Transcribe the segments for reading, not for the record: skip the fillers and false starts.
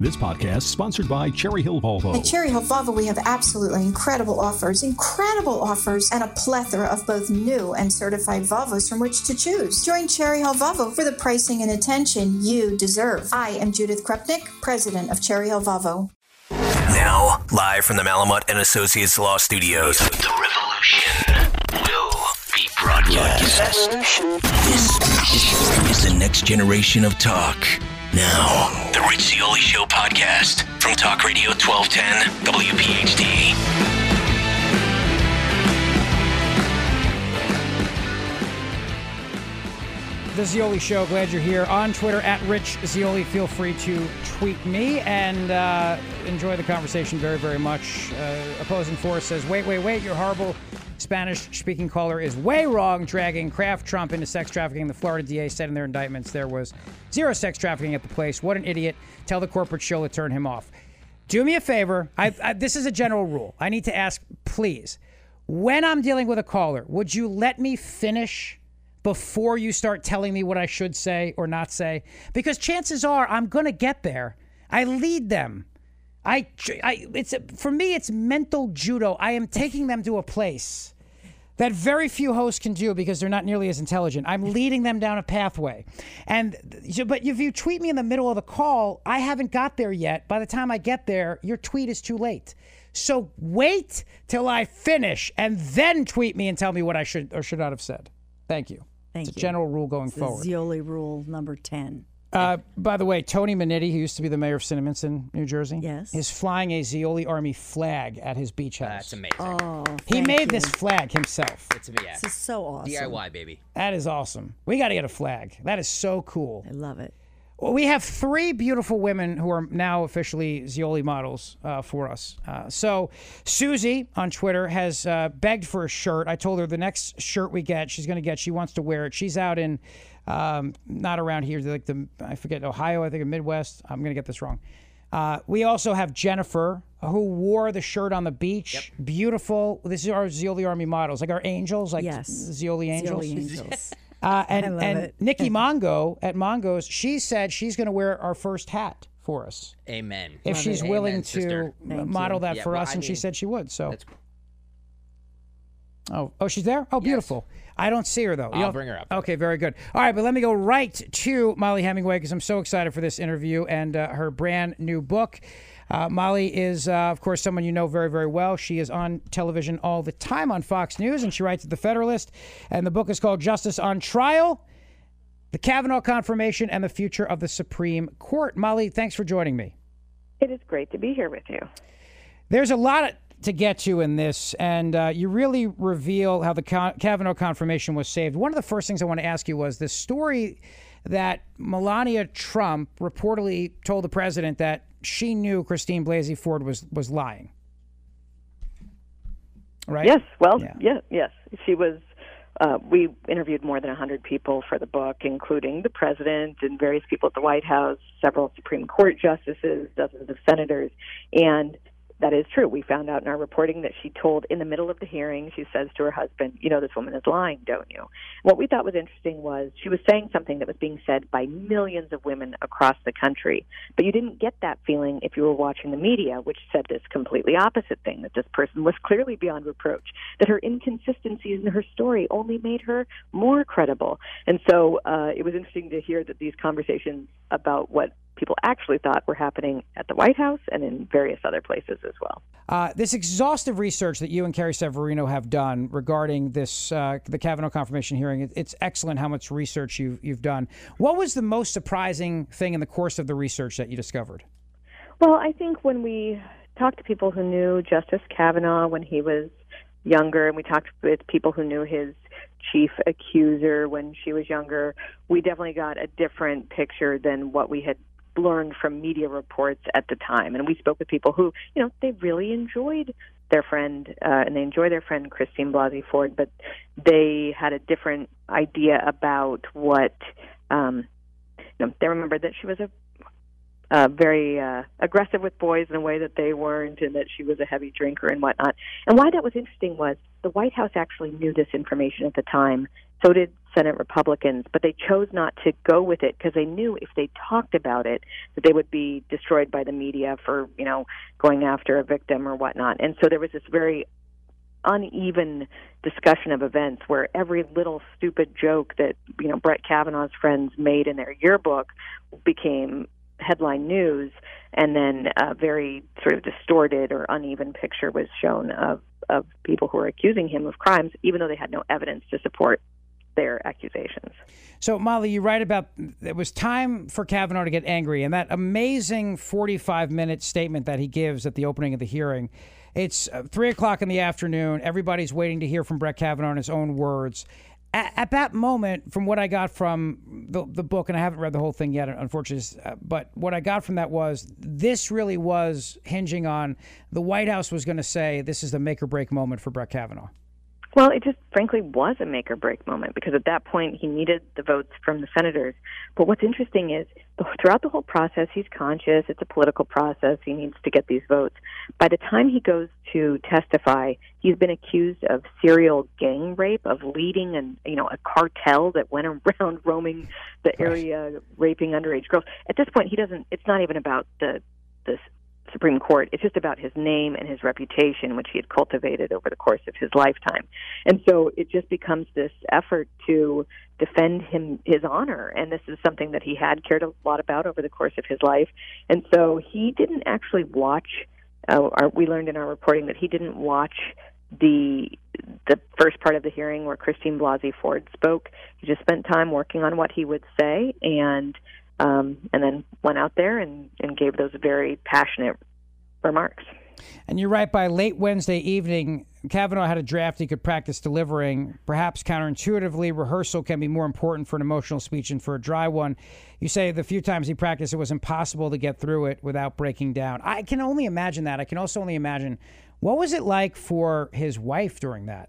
This podcast is sponsored by Cherry Hill Volvo. At Cherry Hill Volvo, we have absolutely incredible offers, and a plethora of both new and certified Volvos from which to choose. Join Cherry Hill Volvo for the pricing and attention you deserve. I am Judith Krupnik, president of Cherry Hill Volvo. Now, live from the Malamut and Associates Law Studios, the revolution will be broadcast. This is the next generation of talk. Now, the Rich Zeoli Show podcast from Talk Radio 1210 WPHT. The Zeoli Show, glad you're here. On Twitter, at Rich Zeoli. Feel free to tweet me and enjoy the conversation very, very much. Opposing force says, wait, your horrible Spanish-speaking caller is way wrong, dragging Kraft Trump into sex trafficking. The Florida DA said in their indictments there was zero sex trafficking at the place. What an idiot. Tell the corporate shill to turn him off. Do me a favor. This is a general rule. I need to ask, please, when I'm dealing with a caller, would you let me finish before you start telling me what I should say or not say? Because chances are I'm going to get there. I lead them. For me, it's mental judo. I am taking them to a place that very few hosts can do because they're not nearly as intelligent. I'm leading them down a pathway. But if you tweet me in the middle of the call, I haven't got there yet. By the time I get there, your tweet is too late. So wait till I finish and then tweet me and tell me what I should or should not have said. Thank you. It's a general rule going forward. The Zeoli rule number 10. By the way, Tony Minetti, who used to be the mayor of Cinnaminson, New Jersey, is flying a Zeoli Army flag at his beach house. That's amazing. Oh, he made this flag himself. This is so awesome. DIY, baby. That is awesome. We got to get a flag. That is so cool. I love it. Well, we have three beautiful women who are now officially Zeoli models for us. So Susie on Twitter has begged for a shirt. I told her the next shirt we get, she's going to get. She wants to wear it. She's out in, not around here, like I forget, Ohio, I think, or Midwest. I'm going to get this wrong. We also have Jennifer, who wore the shirt on the beach. Yep. Beautiful. This is our Zeoli Army models, like our angels, like Zeoli Angels. Zeoli Angels. And Nikki Mongo at Mongo's, she said she's going to wear our first hat for us. Amen. If she's willing to sister. model that for us, and she said she would. So. Oh, she's there? Oh, beautiful. Yes. I don't see her, though. I'll bring her up. Okay, very good. All right, but let me go right to Molly Hemingway because I'm so excited for this interview and her brand new book. Molly is, of course, someone you know very, very well. She is on television all the time on Fox News, and she writes at The Federalist. And the book is called Justice on Trial, The Kavanaugh Confirmation and the Future of the Supreme Court. Molly, thanks for joining me. It is great to be here with you. There's a lot to get to in this, and you really reveal how the Kavanaugh confirmation was saved. One of the first things I want to ask you was the story that Melania Trump reportedly told the president that she knew Christine Blasey Ford was lying. Right? Yes. Well, yes. She was. We interviewed more than 100 people for the book, including the president and various people at the White House, several Supreme Court justices, dozens of senators, and that is true. We found out in our reporting that she told in the middle of the hearing, she says to her husband, you know, this woman is lying, don't you? What we thought was interesting was she was saying something that was being said by millions of women across the country. But you didn't get that feeling if you were watching the media, which said this completely opposite thing, that this person was clearly beyond reproach, that her inconsistencies in her story only made her more credible. And so it was interesting to hear that these conversations about what people actually thought were happening at the White House and in various other places as well. This exhaustive research that you and Carrie Severino have done regarding this, the Kavanaugh confirmation hearing, it's excellent how much research you've done. What was the most surprising thing in the course of the research that you discovered? Well, I think when we talked to people who knew Justice Kavanaugh when he was younger, and we talked with people who knew his chief accuser when she was younger, we definitely got a different picture than what we had learned from media reports at the time. And we spoke with people who, you know, they really enjoyed their friend, and they enjoy their friend Christine Blasey Ford, but they had a different idea about what, they remembered that she was very aggressive with boys in a way that they weren't, and that she was a heavy drinker and whatnot. And why that was interesting was the White House actually knew this information at the time. So did Senate Republicans, but they chose not to go with it because they knew if they talked about it that they would be destroyed by the media for, going after a victim or whatnot. And so there was this very uneven discussion of events where every little stupid joke that, Brett Kavanaugh's friends made in their yearbook became headline news, and then a very sort of distorted or uneven picture was shown of people who were accusing him of crimes, even though they had no evidence to support their accusations. So, Molly, you write about it was time for Kavanaugh to get angry, and that amazing 45-minute statement that he gives at the opening of the hearing. It's 3 o'clock in the afternoon. Everybody's waiting to hear from Brett Kavanaugh in his own words. At that moment, from what I got from the book, and I haven't read the whole thing yet, unfortunately, but what I got from that was this really was hinging on the White House was going to say this is the make-or-break moment for Brett Kavanaugh. Well, it just frankly was a make-or-break moment because at that point he needed the votes from the senators. But what's interesting is throughout the whole process, he's conscious. It's a political process. He needs to get these votes. By the time he goes to testify, he's been accused of serial gang rape, of leading a cartel that went around roaming the area, raping underage girls. At this point, it's not even about the Supreme Court. It's just about his name and his reputation, which he had cultivated over the course of his lifetime. And so it just becomes this effort to defend his honor. And this is something that he had cared a lot about over the course of his life. And so he didn't actually watch, we learned in our reporting that he didn't watch the first part of the hearing where Christine Blasey Ford spoke. He just spent time working on what he would say and then went out there and gave those very passionate remarks. And you're right, by late Wednesday evening, Kavanaugh had a draft he could practice delivering. Perhaps counterintuitively, rehearsal can be more important for an emotional speech than for a dry one. You say the few times he practiced, it was impossible to get through it without breaking down. I can only imagine that. I can also only imagine, what was it like for his wife during that?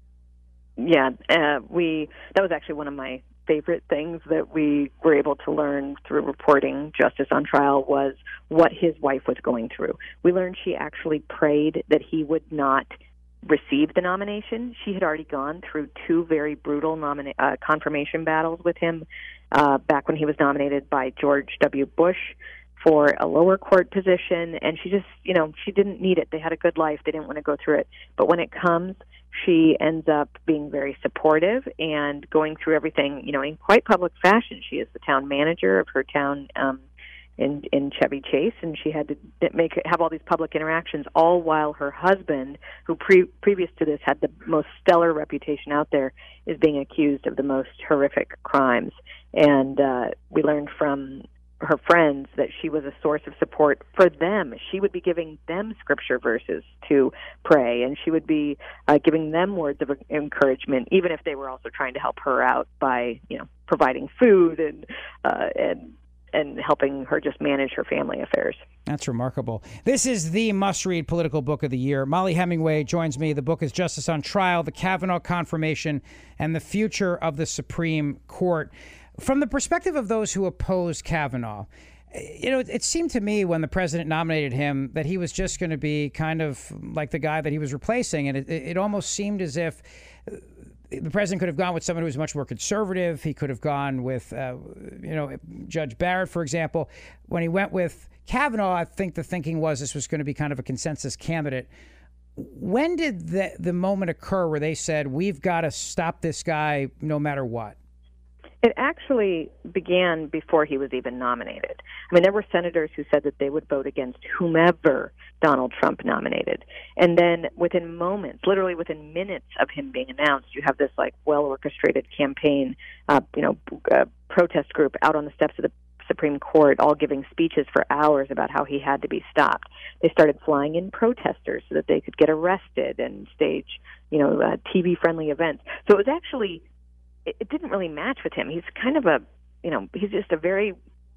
Yeah, that was actually one of my favorite things that we were able to learn through reporting Justice on Trial was what his wife was going through. We learned she actually prayed that he would not receive the nomination. She had already gone through two very brutal confirmation battles with him back when he was nominated by George W. Bush for a lower court position, and she just, she didn't need it. They had a good life. They didn't want to go through it. But when it comes, she ends up being very supportive and going through everything, in quite public fashion. She is the town manager of her town in Chevy Chase, and she had to have all these public interactions, all while her husband, who previous to this had the most stellar reputation out there, is being accused of the most horrific crimes. And we learned from her friends that she was a source of support for them. She would be giving them scripture verses to pray, and she would be giving them words of encouragement, even if they were also trying to help her out by, providing food and helping her just manage her family affairs. That's remarkable. This is the must-read political book of the year. Molly Hemingway joins me. The book is Justice on Trial, The Kavanaugh Confirmation, and the Future of the Supreme Court. From the perspective of those who oppose Kavanaugh, it seemed to me when the president nominated him that he was just going to be kind of like the guy that he was replacing. And it almost seemed as if the president could have gone with someone who was much more conservative. He could have gone with, Judge Barrett, for example. When he went with Kavanaugh, I think the thinking was this was going to be kind of a consensus candidate. When did the moment occur where they said, we've got to stop this guy no matter what? It actually began before he was even nominated. I mean, there were senators who said that they would vote against whomever Donald Trump nominated. And then within moments, literally within minutes of him being announced, you have this well-orchestrated campaign, protest group out on the steps of the Supreme Court, all giving speeches for hours about how he had to be stopped. They started flying in protesters so that they could get arrested and stage, TV-friendly events. So it was actually, it didn't really match with him. He's kind of he's just a very,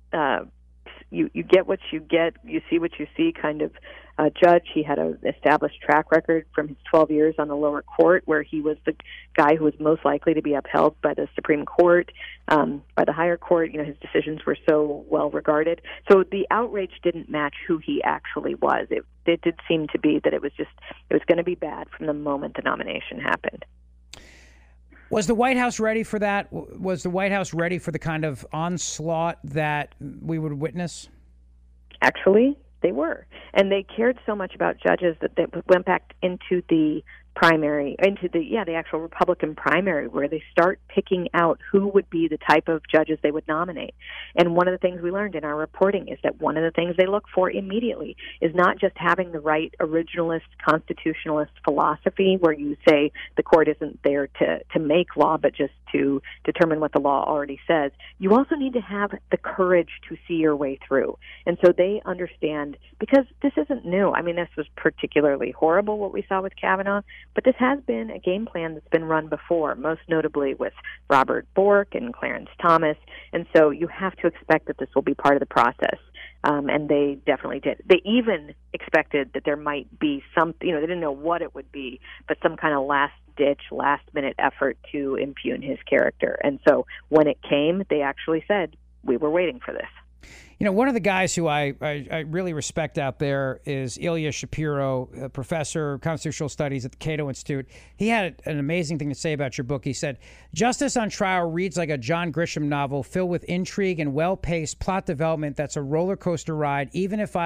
you get what you get, you see what you see kind of judge. He had an established track record from his 12 years on the lower court, where he was the guy who was most likely to be upheld by the Supreme Court, by the higher court. His decisions were so well regarded. So the outrage didn't match who he actually was. It did seem to be that it was going to be bad from the moment the nomination happened. Was the White House ready for that? Was the White House ready for the kind of onslaught that we would witness? Actually, they were. And they cared so much about judges that they went back into the primary, into the actual Republican primary, where they start picking out who would be the type of judges they would nominate. And one of the things we learned in our reporting is that one of the things they look for immediately is not just having the right originalist, constitutionalist philosophy, where you say the court isn't there to make law, but just to determine what the law already says. You also need to have the courage to see your way through. And so they understand, because this isn't new. I mean, this was particularly horrible, what we saw with Kavanaugh, but this has been a game plan that's been run before, most notably with Robert Bork and Clarence Thomas. And so you have to expect that this will be part of the process. And they definitely did. They even expected that there might be some, they didn't know what it would be, but some kind of last-ditch, last-minute effort to impugn his character. And so when it came, they actually said, we were waiting for this. One of the guys who I really respect out there is Ilya Shapiro, a professor of constitutional studies at the Cato Institute. He had an amazing thing to say about your book. He said, "Justice on Trial reads like a John Grisham novel filled with intrigue and well-paced plot development that's a roller coaster ride, even if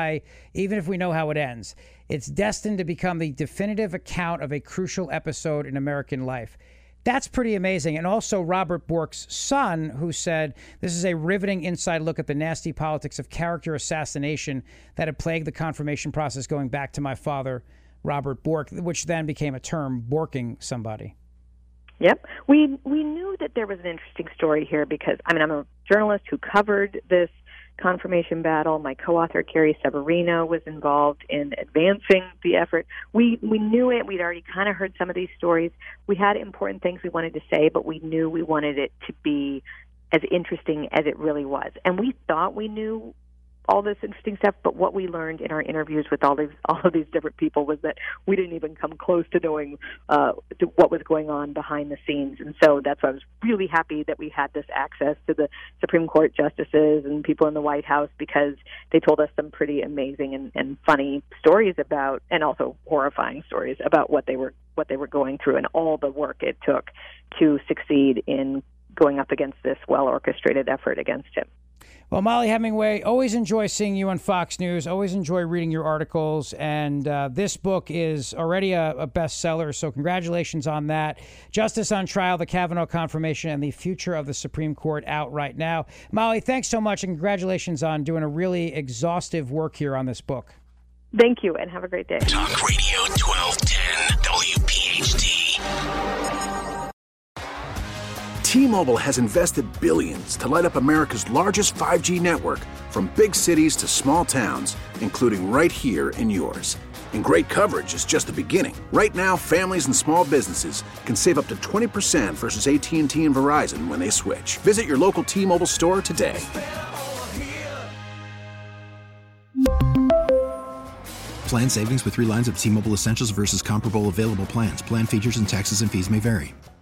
we know how it ends. It's destined to become the definitive account of a crucial episode in American life." That's pretty amazing. And also Robert Bork's son, who said, "This is a riveting inside look at the nasty politics of character assassination that had plagued the confirmation process going back to my father, Robert Bork," which then became a term, borking somebody. Yep. We knew that there was an interesting story here because, I'm a journalist who covered this confirmation battle. My co-author, Carrie Severino, was involved in advancing the effort. We knew it. We'd already kind of heard some of these stories. We had important things we wanted to say, but we knew we wanted it to be as interesting as it really was. And we thought we knew all this interesting stuff, but what we learned in our interviews with all of these different people was that we didn't even come close to knowing what was going on behind the scenes. And so that's why I was really happy that we had this access to the Supreme Court justices and people in the White House, because they told us some pretty amazing and funny stories about, and also horrifying stories about what they were going through and all the work it took to succeed in going up against this well-orchestrated effort against him. Well, Mollie Hemingway, always enjoy seeing you on Fox News. Always enjoy reading your articles. And this book is already a bestseller, so congratulations on that. Justice on Trial, the Kavanaugh Confirmation, and the Future of the Supreme Court, out right now. Mollie, thanks so much, and congratulations on doing a really exhaustive work here on this book. Thank you, and have a great day. Talk Radio 1210 WPHT. T-Mobile has invested billions to light up America's largest 5G network, from big cities to small towns, including right here in yours. And great coverage is just the beginning. Right now, families and small businesses can save up to 20% versus AT&T and Verizon when they switch. Visit your local T-Mobile store today. Plan savings with 3 lines of T-Mobile Essentials versus comparable available plans. Plan features and taxes and fees may vary.